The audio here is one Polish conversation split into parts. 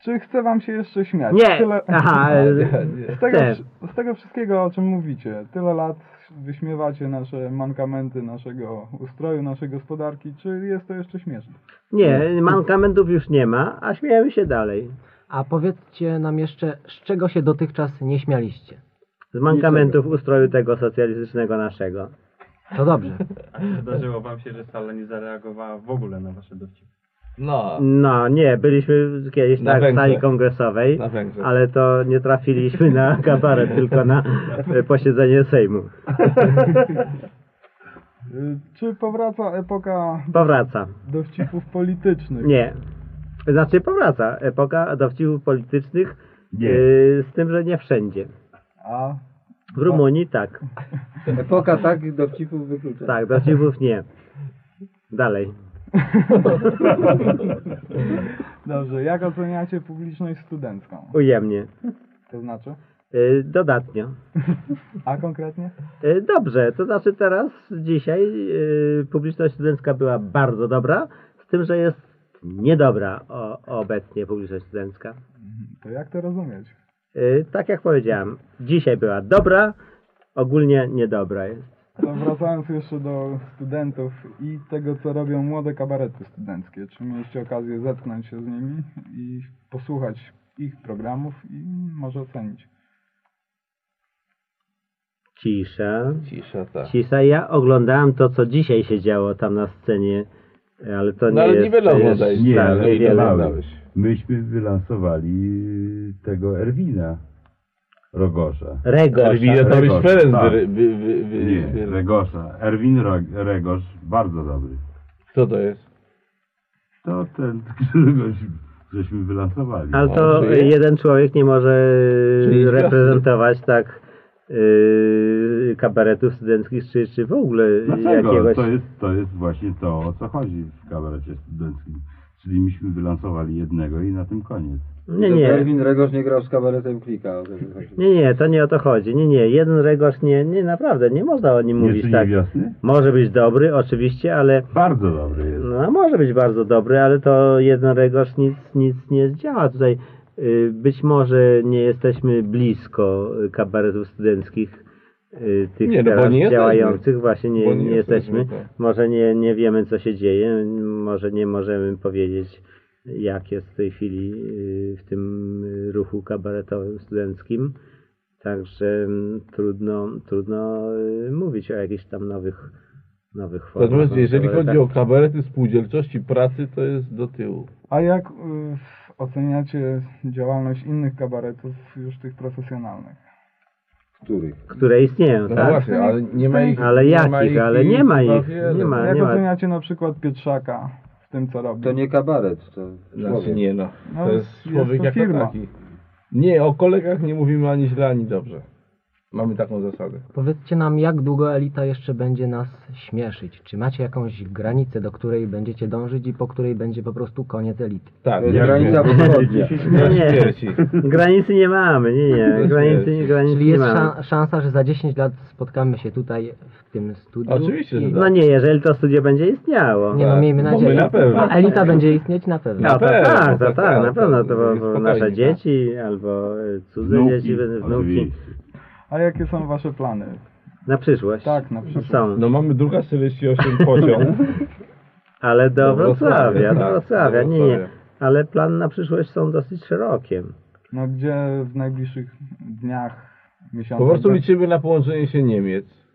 Czy chce wam się jeszcze śmiać? Nie! Tyle... Aha, Z tego wszystkiego, o czym mówicie, tyle lat wyśmiewacie nasze mankamenty naszego ustroju, naszej gospodarki, czy jest to jeszcze śmieszne? nie, mankamentów już nie ma, a śmiejemy się dalej. A powiedzcie nam jeszcze, z czego się dotychczas nie śmialiście? Z mankamentów ustroju tego socjalistycznego naszego. To dobrze. A zdarzyło wam się, że sala nie zareagowała w ogóle na wasze dowcipy? No, No nie, byliśmy kiedyś Na tak w sali Węgrzech. kongresowej, Na Węgrzech. ale to nie trafiliśmy na kabaret, tylko na posiedzenie Sejmu. Czy powraca epoka Powraca. dowcipów politycznych? Nie. Znaczy powraca epoka dowcipów politycznych, Nie. z tym, że nie wszędzie. A W Rumunii tak. Epoka tak dowcipów wyklucza. Tak, dowcipów nie. Dalej. dobrze, jak oceniacie publiczność studencką? Ujemnie. To znaczy? Dodatnio. A konkretnie? Dobrze, to znaczy teraz, dzisiaj publiczność studencka była bardzo dobra, z tym, że jest niedobra obecnie publiczność studencka. To jak to rozumieć? Tak jak powiedziałem, dzisiaj była dobra, ogólnie niedobra jest. To wracając jeszcze do studentów i tego, co robią młode kabarety studenckie. Czy mieliście okazję zetknąć się z nimi i posłuchać ich programów i może ocenić? Cisza. cisza, tak. Cisza. Ja oglądałem to, co dzisiaj się działo tam na scenie, ale to nie No ale jest... niewiele to jest- oglądałeś. Nie, tak, ale niewiele. oglądałeś. Myśmy wylansowali tego Erwina Rogosza. Regosza. Erwina to byś Regosza, Ferenc tak. wy... Nie, Regosza. Erwin Regosz, bardzo dobry. Kto to jest? To ten, którego żeśmy wylansowali. Ale to On żyje? jeden człowiek nie może Czyli reprezentować tak kabaretów studenckich, czy w ogóle Dlaczego? jakiegoś... To jest właśnie to, o co chodzi w kabarecie studenckim. Czyli myśmy wylansowali jednego i na tym koniec. Nie. Erwin Regosz nie grał z kabaretem Klika. Nie, to nie o to chodzi. Nie, jeden Regosz nie, naprawdę, nie można o nim mówić Jeszcze tak. niewiosny? Może być dobry, oczywiście, ale... Bardzo dobry jest. No, może być bardzo dobry, ale to jeden Regosz nic nie zdziała tutaj. Być może nie jesteśmy blisko kabaretów studenckich, tych Nie, no bo teraz nie działających, jesteśmy. właśnie Bo nie nie jesteśmy. jesteśmy, tak. Może nie wiemy, co się dzieje, może nie możemy powiedzieć, jak jest w tej chwili w tym ruchu kabaretowym studenckim. Także trudno mówić o jakichś tam nowych formach. Natomiast jeżeli kabaretach. chodzi o kabarety spółdzielczości pracy, to jest do tyłu. A jak oceniacie działalność innych kabaretów, już tych profesjonalnych? Które istnieją, No tak? właśnie, ale nie ma ich. Ale jakich? Ale nie ma chyba ich. wiele. Nie ma. Jak oceniacie na przykład Pietrzaka w tym, co robi? To nie kabaret, to Znaczy człowiek. nie no. No, To jest jest człowiek to jako firma. taki. Nie, o kolegach nie mówimy ani źle, ani dobrze. Mamy taką zasadę. Powiedzcie nam, jak długo elita jeszcze będzie nas śmieszyć? Czy macie jakąś granicę, do której będziecie dążyć i po której będzie po prostu koniec elity? Tak, To jest granica wschodnia. Nie. śmierci. Granicy nie mamy, nie. Granicy Czyli nie jest mamy. szansa, że za 10 lat spotkamy się tutaj w tym studiu? Oczywiście, że i... tak. No nie, jeżeli to studio będzie istniało. Nie no, miejmy Bo nadzieję. my na pewno. A elita będzie istnieć na pewno. No to pewno, tak, to to tak, na tak, pewno to to bo spokojnie, nasze tak. dzieci albo cudze Wnuki, dzieci, wnuki. oczywiście. A jakie są wasze plany? Na przyszłość. Tak, na przyszłość. Są. No mamy druga 48 pociąg. Ale do Wrocławia, do tak, Wrocławia, do nie. Wrocławia. Ale plany na przyszłość są dosyć szerokie. No gdzie w najbliższych dniach, miesiącach... Po prostu będzie- liczymy na połączenie się Niemiec,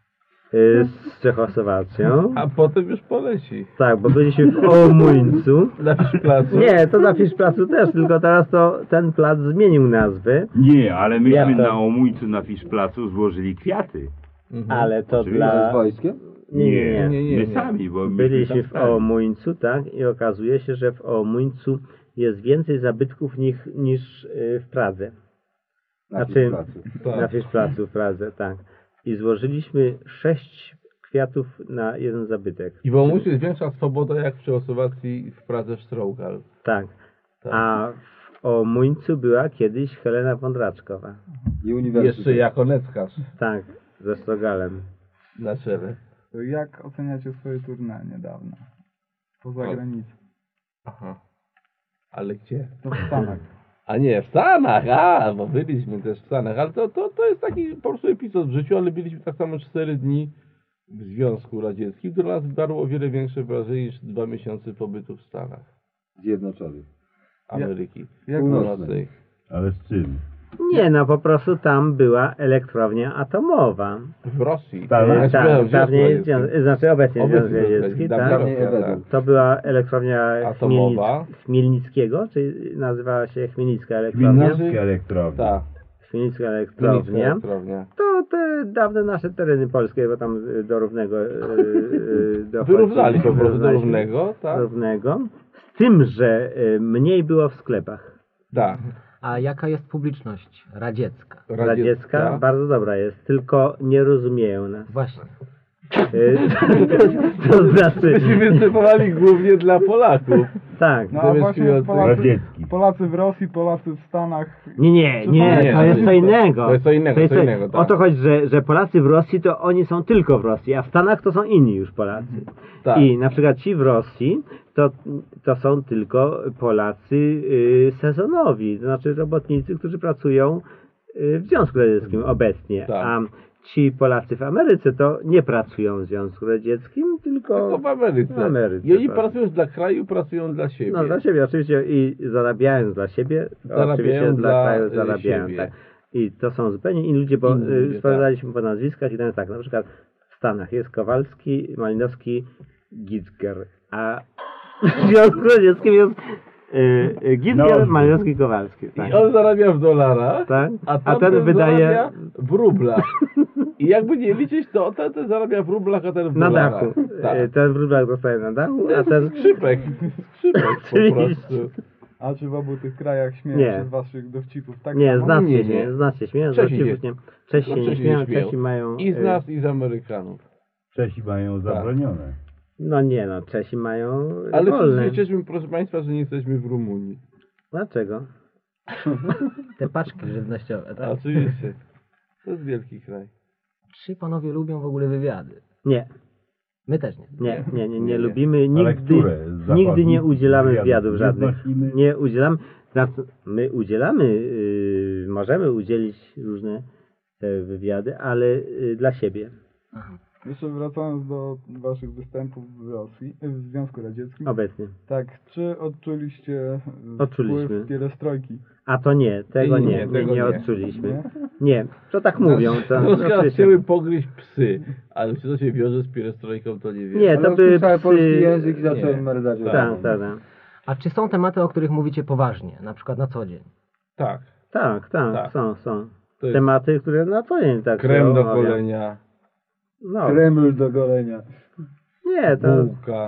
Z Czechosłowacją. a potem już poleci. Tak, bo byliśmy w Omuńcu. Na Fiszplacu. Nie, to na Fiszplacu też, tylko teraz to ten plac zmienił nazwę, Nie, ale myśmy Jak to? na Omuńcu na Fiszplacu złożyli kwiaty. ale to Oczywiście. Z dla... wojskiem? Nie. Nie. My sami, bo myśmy Byliśmy tam w stali. Omuńcu, tak? I okazuje się, że w Omuńcu jest więcej zabytków niż w Pradze. Na Znaczy, Fiszplacu. Tak. na Fiszplacu w Pradze, tak. I złożyliśmy 6 kwiatów na jeden zabytek. I w Omuńcu jest większa swoboda jak w Czechosłowacji w Pradze Sztraugal. Tak. Tak. A w Omuńcu była kiedyś Helena Wądraczkowa. I uniwersytet. Jeszcze jako neckarz Tak, ze Strogalem. na czele. To jak oceniacie swoje tournée niedawno? Poza O. granicą. Aha. Ale gdzie? To w Stanach. A nie, w Stanach, bo byliśmy też w Stanach, ale to jest taki po prostu epizod w życiu, ale byliśmy tak samo 4 dni w Związku Radzieckim, które nas wywarło o wiele większe wrażenie niż 2 miesiące pobytu w Stanach Zjednoczonych. Ameryki Jak Północnej. Ale z czym? Nie, no po prostu tam była elektrownia atomowa. W Rosji. Tak, Dawniej znaczy obecnie Związek Radziecki, tak? Dawniej Ewedu. To była elektrownia Atomowa. Chmielnickiego, czyli nazywała się Chmielnicka elektrownia. Chmielnickie elektrownie. Tak, Chmielnicka elektrownia. elektrownia. To te dawne nasze tereny polskie, bo tam do równego Wyrównali po prostu do wyrównaliśmy. równego, tak? Równego. Z tym, że mniej było w sklepach. Tak. A jaka jest publiczność radziecka? Radziecka bardzo dobra jest, tylko nie rozumieją nas. Właśnie. To znaczy, Myśmy występowali głównie dla Polaków. tak. No a Zamiast właśnie pieniądze. Radziecki. Polacy w Rosji, Polacy w Stanach. Nie, Nie, to jest co innego. to jest co innego, co innego, tak. O to chodzi, że Polacy w Rosji to oni są tylko w Rosji, a w Stanach to są inni już Polacy. Tak. I na przykład ci w Rosji to są tylko Polacy sezonowi, to znaczy robotnicy, którzy pracują w Związku Radzieckim obecnie. Tak. A ci Polacy w Ameryce to nie pracują w Związku Radzieckim, Tylko w Ameryce. w Ameryce, I oni tak. pracują dla kraju, pracują dla siebie. No dla siebie oczywiście i zarabiając dla siebie, Zarabiają oczywiście dla dla kraju zarabiają. siebie. Tak. I to są zupełnie inni ludzie, bo Inni ludzie, sprawdzaliśmy po nazwiskach i tam jest tak, na przykład w Stanach jest Kowalski, Malinowski, Gitzger, a w Związku Radzieckim jest Gitzger, No. Malinowski, Kowalski. Tak. I on zarabia w dolarach, Tak? a A ten tamten wydaje zarabia w rublach. I jakby nie liczyć, to ten zarabia w rublach, a ten w na dolarach. dachu. Tak. Ten w rublach dostaje na dachu, a ten... Skrzypek po Oczywiście. prostu. A czy w obu tych krajach śmieją Nie. się z waszych dowcipów? Tak Nie, samo? znacznie nie, się, nie. znacznie śmieją, Czesi znacznie się- nie. Czesi się nie Czesi śmieją, nie śmieją. Czesi mają... I z nas, i z Amerykanów. Czesi mają zabronione. No nie no, Czesi mają Ale wolne. wszyscy cieszymy, proszę Państwa, że nie jesteśmy w Rumunii. Dlaczego? Te paczki żywnościowe, tak? Oczywiście. To jest wielki kraj. Czy panowie lubią w ogóle wywiady? Nie, My też nie. nie lubimy, Ale nigdy, które? Z nigdy zachodnich nie udzielamy wywiadów wywiadów nie żadnych. wnosimy? Nie udzielamy, znaczy my udzielamy, możemy udzielić różne wywiady, ale dla siebie. Jeszcze wracając do waszych występów w Rosji, w Związku Radzieckim. Obecnie. Tak, czy odczuliście Odczuliśmy. wpływ pierestrojki? A to nie, tego Nie, nie, tego nie nie. odczuliśmy. Nie, to tak mówią. To Troszkę oczywiście. chciały pogryźć psy, ale czy to się wiąże z pierestrojką, to nie wiem. Nie, to Ale były usłyszałem polski psy... język i Nie. zacząłem merdać. Tak, tak, tak. A czy są tematy, o których mówicie poważnie, na przykład na co dzień? Tak. Tak, Tak. są. To jest Tematy, które na co dzień tak się krem do omawiam. golenia, No, Kreml do golenia. nie, to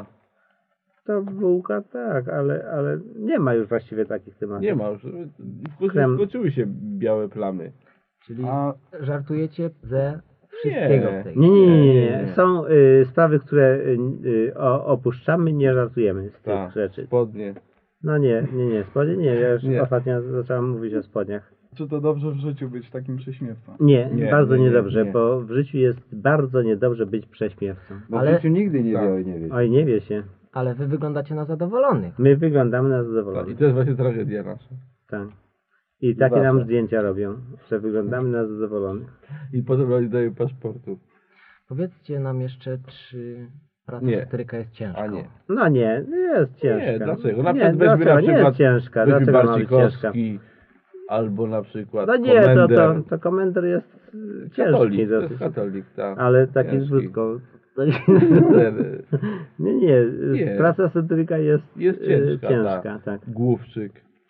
bułka. bułka tak, ale nie ma już właściwie takich tematów. Nie ma już. Krem. Skończyły się białe plamy. Czyli A żartujecie ze wszystkiego w tej Nie. Są sprawy, które opuszczamy, nie żartujemy z tych Tak, rzeczy. spodnie. No nie, spodnie nie, ja już Nie. ostatnio zacząłem mówić o spodniach. czy to dobrze w życiu być takim prześmiewcą? Nie, Nie, bardzo nie, niedobrze, nie. bo w życiu jest bardzo niedobrze być prześmiewcą. Bo Ale- w życiu nigdy nie Tak. wie, nie wie. Oj, nie wie się. Ale wy wyglądacie na zadowolonych. My wyglądamy na Tak, zadowolonych. i to jest właśnie tragedia nasza. Tak. I takie nam Wasza. zdjęcia robią, że wyglądamy na zadowolonych. I potem oni dają paszportu. Powiedzcie nam jeszcze, czy praca Nie. satyryka jest ciężka. A nie. No nie jest ciężka. Nie, dlaczego? Na Nie, przykład weźmy dlaczego? na Nie przykład jest ciężka. weźmy Dlaczego ma być ciężka? Barcikowski, albo na przykład No nie, komender. to komender jest ciężki Katolik, to dosyć. jest katolik, tak. Ale taki z Ciężki. wódką. Ten, Nie. Nie. Praca satyryka jest, Jest ciężka, tak. Główczyk.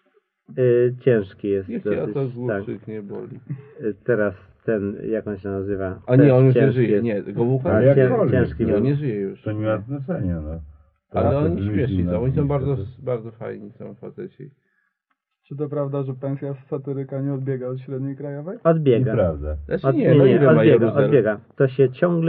Ciężki jest Niech cię o dosyć. to Tak. główczyk nie boli. Teraz ten, jak on się nazywa? A nie, Też on już nie ciężki żyje. jest. Nie, Gomułka Ale nie żyje. jakkolwiek, ciężki Nie, był. on nie żyje już. To nie ma znaczenia, no. Ale Teraz oni wymyślił śmieszni są. Oni są nazwisko, bardzo, to- bardzo fajni, są faceci. Czy to prawda, że pensja z satyryka nie odbiega od średniej krajowej? Odbiega. Nieprawda. Znaczy nie, no ile ma Jeruzel? odbiega. To się ciągle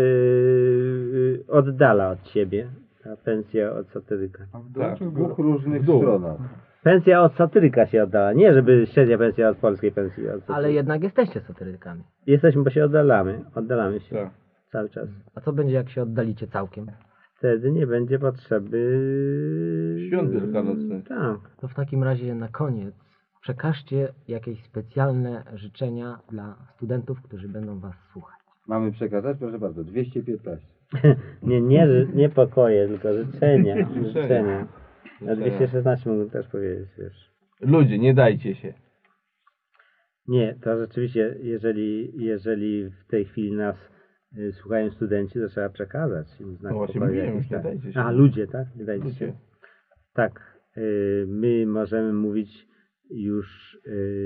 oddala od siebie, ta pensja od satyryka. A w dół Tak, czy w W górę? dwóch różnych W dół. stronach. Pensja od satyryka się oddala. Nie, żeby średnia pensja od polskiej pensji. Od satyryka. Ale jednak jesteście satyrykami. Jesteśmy, bo się oddalamy. Oddalamy się Tak. cały czas. A co będzie, jak się oddalicie całkiem? wtedy nie będzie potrzeby Świąt wielkanocnych. Tak. To w takim razie na koniec przekażcie jakieś specjalne życzenia dla studentów, którzy będą was słuchać. Mamy przekazać? Proszę bardzo, 215. Nie pokoje, tylko życzenia. Życzenia. Życzenia. Na 216 mógłbym też powiedzieć, wiesz. Ludzie, nie dajcie się. Nie, to rzeczywiście, jeżeli w tej chwili nas słuchają studenci, to trzeba przekazać im znak No właśnie pokoju mówiłem, jakiś, już nie tak. dajcie się. A, ludzie, tak? Nie dajcie Ludzie. się. Tak, my możemy mówić już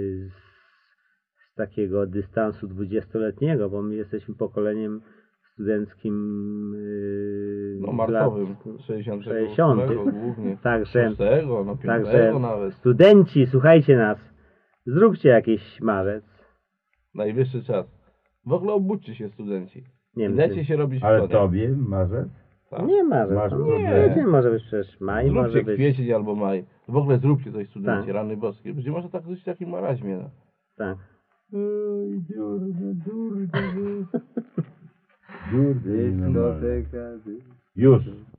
z takiego dystansu 20-letniego, bo my jesteśmy pokoleniem studenckim No z marcowym, lat 60. 60. głównie. Także, 6, no 5 także nawet. studenci, słuchajcie nas, zróbcie jakiś marzec. Najwyższy czas. W ogóle obudźcie się, studenci. Nie I wiem, dajcie się robić w Ale konia. tobie, marzec? Tak. Nie marzec, Masz no, problem. kwiecień może być przecież, maj może Zróbcie być. kwiecień albo maj. W ogóle zróbcie coś, studenci, Tak. rany boskie. Będzie można tak żyć w takim maraźmie. No. Tak. Dziurny, Dyskoteka, Już.